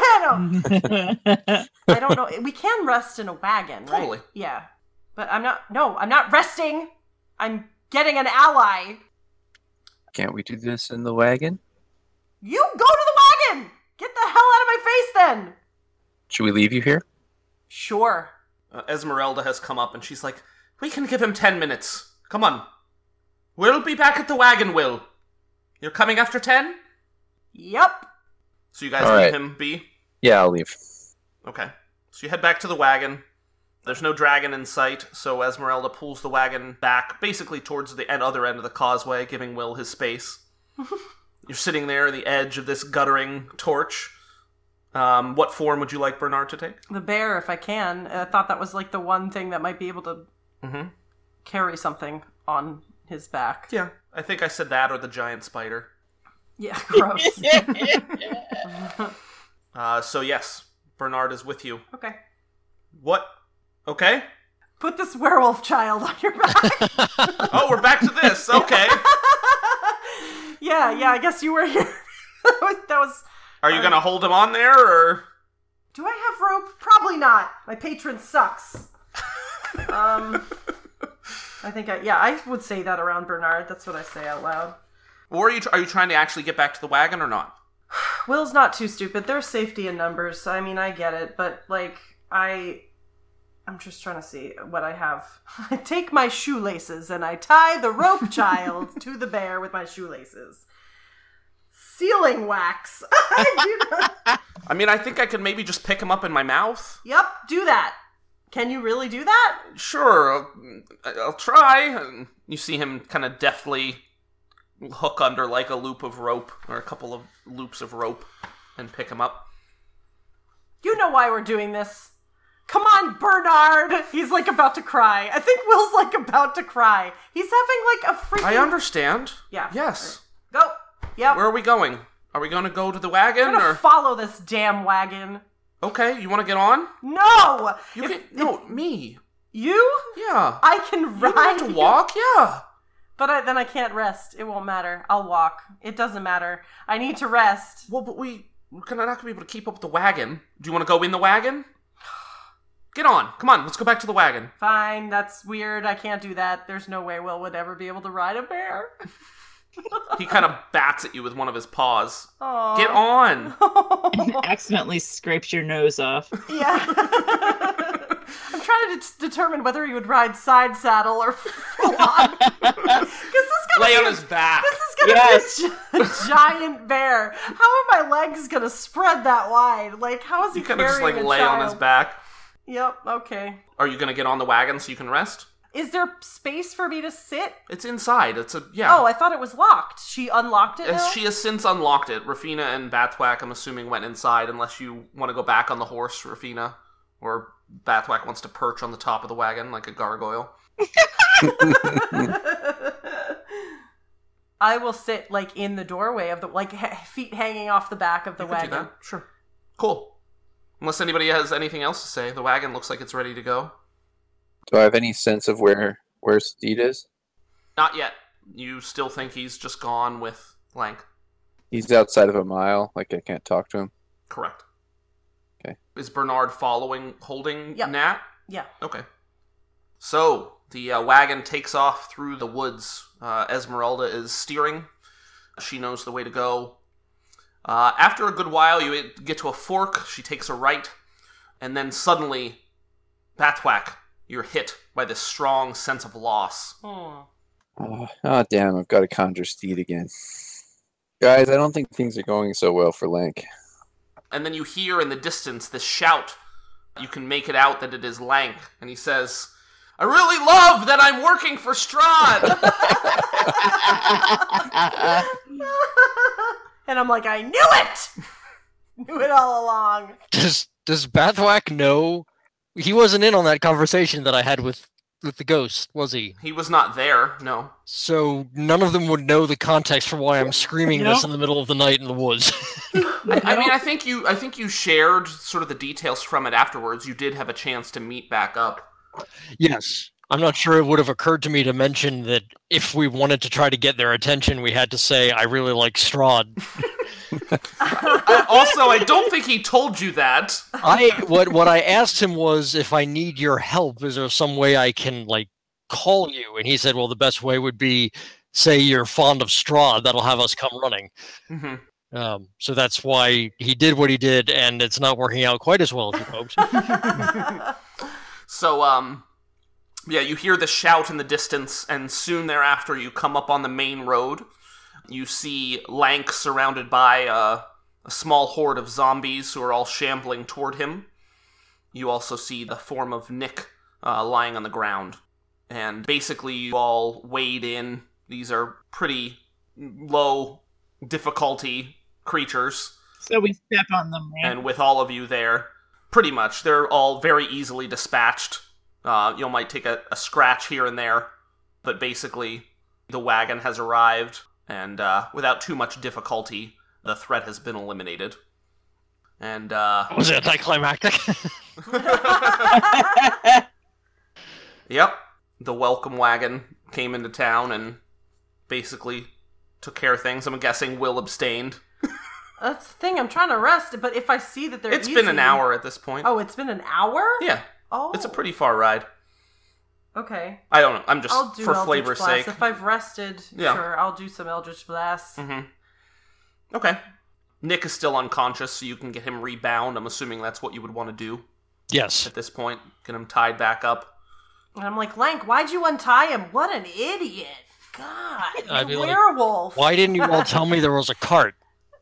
I don't know. We can rest in a wagon, right? Totally. Yeah. But I'm not resting. I'm getting an ally. Can't we do this in the wagon? You go to the wagon! Get the hell out of my face then! Should we leave you here? Sure. Esmeralda has come up and she's like, we can give him 10 minutes. Come on. We'll be back at the wagon, Will. You're coming after 10? Yep. So you guys All leave right. him be? Yeah, I'll leave. Okay. So you head back to the wagon. There's no dragon in sight, so Esmeralda pulls the wagon back, basically towards the other end of the causeway, giving Will his space. You're sitting there on the edge of this guttering torch. What form would you like Bernard to take? The bear, if I can. I thought that was like the one thing that might be able to carry something on his back. Yeah, I think I said that or the giant spider. Yeah, gross. So yes, Bernard is with you. Okay. What? Okay. Put this werewolf child on your back. Oh, we're back to this. Okay. Yeah, I guess you were here. that was... Are you going to hold him on there, or...? Do I have rope? Probably not. My patron sucks. I would say that around Bernard. That's what I say out loud. Or are you trying to actually get back to the wagon or not? Will's not too stupid. There's safety in numbers. I mean, I get it, but, like, I'm just trying to see what I have. I take my shoelaces and I tie the rope child to the bear with my shoelaces. Sealing wax. I mean, I think I could maybe just pick him up in my mouth. Yep, do that. Can you really do that? Sure, I'll try. And you see him kind of deftly hook under like a loop of rope, or a couple of loops of rope, and pick him up. You know why we're doing this. Come on, Bernard! He's, like, about to cry. I think Will's, like, about to cry. He's having, like, a freaking... I understand. Yeah. Yes. Right. Go. Yep. Where are we going? Are we going to go to the wagon, I'm gonna or... follow this damn wagon. Okay, you want to get on? No! Me. You? Yeah. I can ride. You don't have to walk, yeah. But then I can't rest. It won't matter. I'll walk. It doesn't matter. I need to rest. Well, but we're not going to be able to keep up with the wagon. Do you want to go in the wagon? Get on. Come on, let's go back to the wagon. Fine, that's weird. I can't do that. There's no way Will would ever be able to ride a bear. He kind of bats at you with one of his paws. Aww. Get on. Accidentally scrapes your nose off. Yeah. I'm trying to determine whether he would ride side saddle or full on. Lay on his back. This is gonna be a giant bear. How are my legs gonna spread that wide? Like, how is he You carrying kind of just like a lay child? on his back. Yep, okay. Are you going to get on the wagon so you can rest? Is there space for me to sit? It's inside. Yeah. Oh, I thought it was locked. She unlocked it now? She has since unlocked it. Rafina and Bathwack, I'm assuming, went inside, unless you want to go back on the horse, Rafina. Or Bathwack wants to perch on the top of the wagon like a gargoyle. I will sit, like, in the doorway of the... Like, feet hanging off the back of the You wagon. can do that. Sure. Cool. Unless anybody has anything else to say, the wagon looks like it's ready to go. Do I have any sense of where Steed is? Not yet. You still think he's just gone with Lank. He's outside of a mile, like I can't talk to him. Correct. Okay. Is Bernard holding Yep. Nat? Yeah. Okay. So, the wagon takes off through the woods. Esmeralda is steering. She knows the way to go. After a good while, you get to a fork. She takes a right. And then suddenly, Bathwack, you're hit by this strong sense of loss. Oh, damn, I've got to conjure Steed again. Guys, I don't think things are going so well for Lank. And then you hear in the distance this shout. You can make it out that it is Lank. And he says, I really love that I'm working for Strahd! And I'm like, I knew it! Knew it all along. Does Bathwack know? He wasn't in on that conversation that I had with the ghost, was he? He was not there, no. So none of them would know the context for why I'm screaming this in the middle of the night in the woods. I think you shared sort of the details from it afterwards. You did have a chance to meet back up. Yes. I'm not sure it would have occurred to me to mention that if we wanted to try to get their attention, we had to say, I really like Strahd. Also, I don't think he told you that. What I asked him was, if I need your help, is there some way I can, like, call you? And he said, well, the best way would be, say you're fond of Strahd, that'll have us come running. Mm-hmm. So that's why he did what he did, and it's not working out quite as well as you hoped. So, yeah, you hear the shout in the distance, and soon thereafter you come up on the main road. You see Lank surrounded by a small horde of zombies who are all shambling toward him. You also see the form of Nick lying on the ground. And basically you all wade in. These are pretty low difficulty creatures. So we step on them, right? And with all of you there, pretty much, they're all very easily dispatched. You might take a scratch here and there, but basically the wagon has arrived, and without too much difficulty, the threat has been eliminated. And Was it anticlimactic? Yep. The welcome wagon came into town and basically took care of things. I'm guessing Will abstained. That's the thing. I'm trying to rest, but if I see that they're It's been an hour at this point. Oh, it's been an hour? Yeah. Oh. It's a pretty far ride. Okay. I don't know. I'm just, I'll do for Eldritch flavor's Blast. sake. If I've rested, Yeah. sure, I'll do some Eldritch Blast. Mm-hmm. Okay. Nick is still unconscious, so you can get him rebound. I'm assuming that's what you would want to do Yes. at this point. Get him tied back up. And I'm like, Lank, why'd you untie him? What an idiot. God, I'd he's be a like, werewolf. Why didn't you all tell me there was a cart?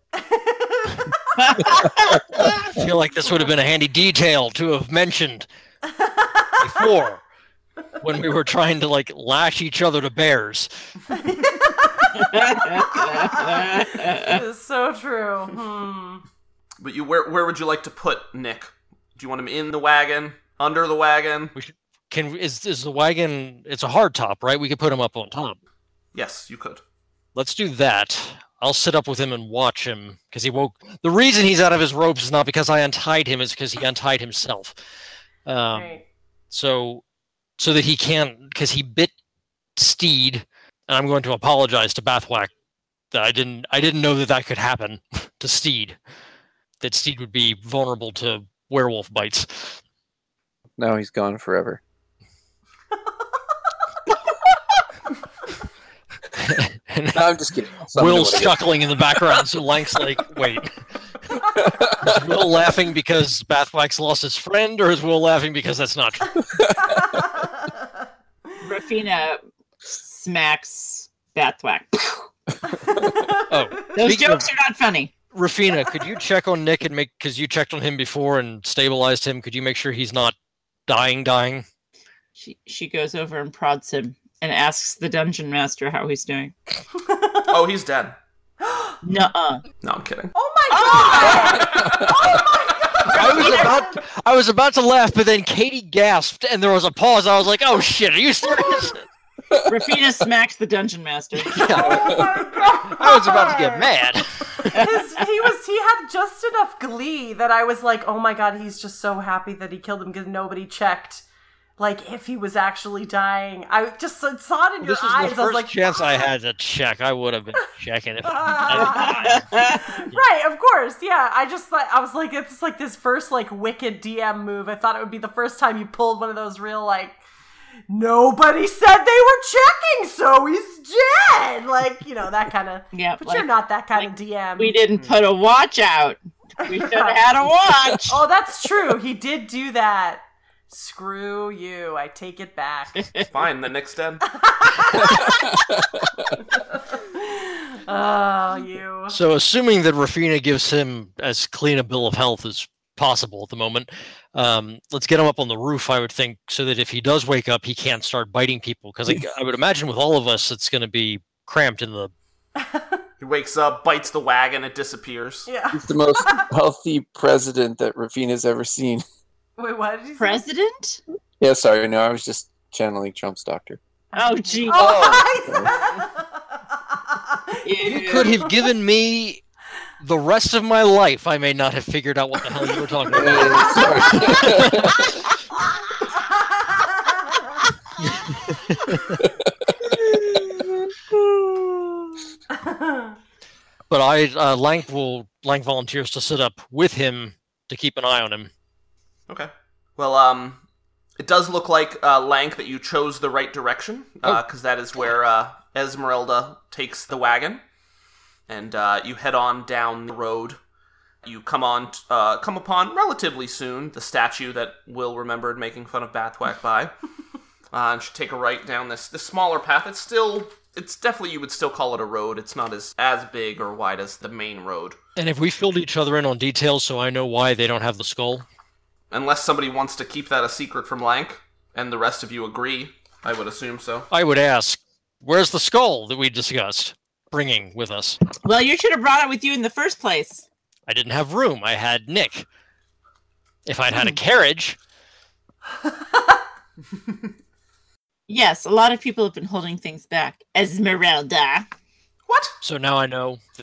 I feel like this would have been a handy detail to have mentioned before when we were trying to like lash each other to bears. It's so true. But you, where would you like to put Nick? Do you want him in the wagon? Under the wagon? Is the wagon? It's a hard top, right? We could put him up on top. Yes, you could. Let's do that. I'll sit up with him and watch him because he woke. The reason he's out of his ropes is not because I untied him; it's because he untied himself. Right. So that he can't, because he bit Steed, and I'm going to apologize to Bathwack that I didn't know that could happen to Steed. That Steed would be vulnerable to werewolf bites. No, he's gone forever. And No, I'm just kidding. Will's chuckling in the background, so Lank's like, wait. Is Will laughing because Bathwack's lost his friend, or is Will laughing because that's not true? Rafina smacks Bathwack. Oh, Those speaking jokes of- are not funny. Rafina, could you check on Nick and because you checked on him before and stabilized him, could you make sure he's not dying? She goes over and prods him and asks the dungeon master how he's doing. Oh, he's dead. Nuh-uh. No, I'm kidding. Oh my god! I was about to laugh, but then Katie gasped and there was a pause. I was like, oh shit, are you serious? Rafina smacks the dungeon master. I was about to get mad. He had just enough glee that I was like, oh my god, he's just so happy that he killed him because nobody checked, like, if he was actually dying. I just saw it in your This is eyes. the I was first like, chance I had to check. I would have been checking if right, of course, yeah. I was like, it's like this first like wicked DM move. I thought it would be the first time you pulled one of those real like, nobody said they were checking, so he's dead. Like, you know, that kind of. Yeah, But like- you're not that kind of DM. We didn't put a watch out. We should have had a watch. Oh, that's true. He did do that. Screw you. I take it back. Fine, the Nick's dead. Oh, you. So, assuming that Rafina gives him as clean a bill of health as possible at the moment, let's get him up on the roof, I would think, so that if he does wake up, he can't start biting people. Because I would imagine with all of us, it's going to be cramped in the... He wakes up, bites the wagon, it disappears. Yeah. He's the most healthy president that Rafina's ever seen. Wait, what did you say? President? Yeah, sorry, no, I was just channeling Trump's doctor. Oh, gee. Oh, You could have given me the rest of my life. I may not have figured out what the hell you were talking about. But Lank volunteers to sit up with him to keep an eye on him. Okay. Well, it does look like, Lank, that you chose the right direction, because that is where Esmeralda takes the wagon, and you head on down the road. You come upon relatively soon the statue that Will remembered making fun of Bathwack by, and you take a right down this smaller path. It's definitely, you would still call it a road. It's not as big or wide as the main road. And if we filled each other in on details so I know why they don't have the skull? Unless somebody wants to keep that a secret from Lank, and the rest of you agree, I would assume so. I would ask, where's the skull that we discussed bringing with us? Well, you should have brought it with you in the first place. I didn't have room. I had Nick. If I'd had a carriage... Yes, a lot of people have been holding things back. Esmeralda. What? So now I know that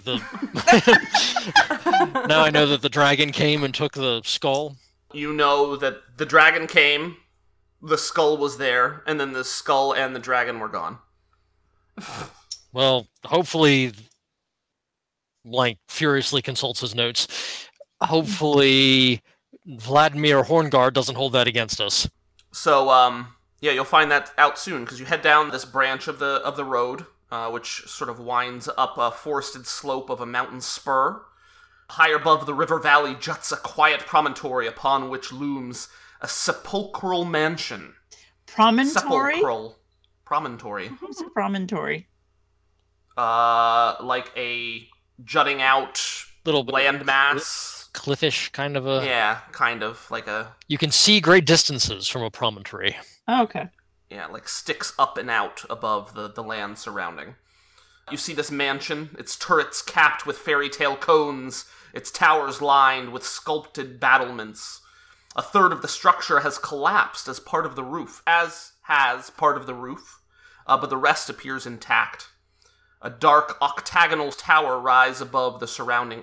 the dragon came and took the skull. You know that the dragon came, the skull was there, and then the skull and the dragon were gone. Well, hopefully, Blank furiously consults his notes. Hopefully, Vladimir Horngard doesn't hold that against us. So, yeah, you'll find that out soon, because you head down this branch of the road, which sort of winds up a forested slope of a mountain spur. High above the river valley juts a quiet promontory upon which looms a sepulchral mansion. Promontory? Sepulchral. Promontory. What's a promontory? Like a jutting out Little bit landmass. Cliffish kind of a... Yeah, kind of. Like a... You can see great distances from a promontory. Oh, okay. Yeah, like sticks up and out above the land surrounding. You see this mansion, its turrets capped with fairy tale cones, its towers lined with sculpted battlements. A third of the structure has collapsed as part of the roof, but the rest appears intact. A dark octagonal tower rises above the surrounding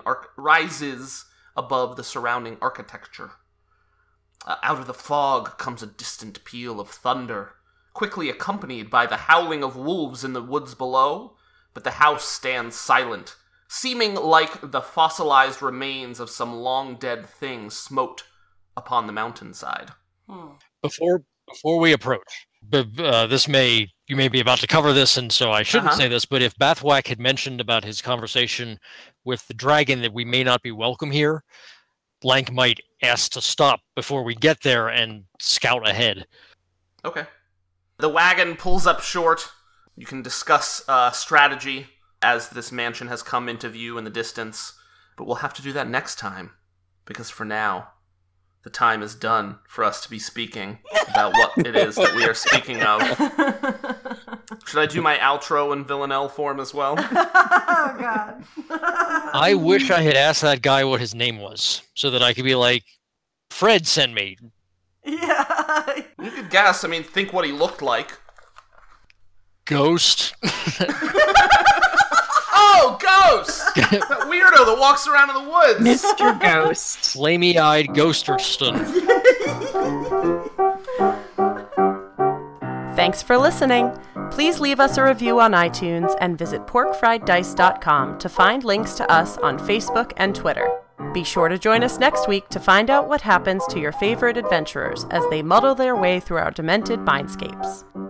architecture. Out of the fog comes a distant peal of thunder, quickly accompanied by the howling of wolves in the woods below, but the house stands silent, seeming like the fossilized remains of some long-dead thing smote upon the mountainside. Before we approach, you may be about to cover this, and so I shouldn't say this, but if Bathwack had mentioned about his conversation with the dragon that we may not be welcome here, Blank might ask to stop before we get there and scout ahead. Okay. The wagon pulls up short. You can discuss strategy as this mansion has come into view in the distance, but we'll have to do that next time, because for now, the time is done for us to be speaking about what it is that we are speaking of. Should I do my outro in Villanelle form as well? Oh, God. I wish I had asked that guy what his name was, so that I could be like, Fred sent me. Yeah. You could guess. I mean, think what he looked like. Ghost. Oh, Ghost! That weirdo that walks around in the woods! Mr. Ghost. Flamey-eyed Ghosterston. Thanks for listening. Please leave us a review on iTunes and visit porkfrieddice.com to find links to us on Facebook and Twitter. Be sure to join us next week to find out what happens to your favorite adventurers as they muddle their way through our demented mindscapes.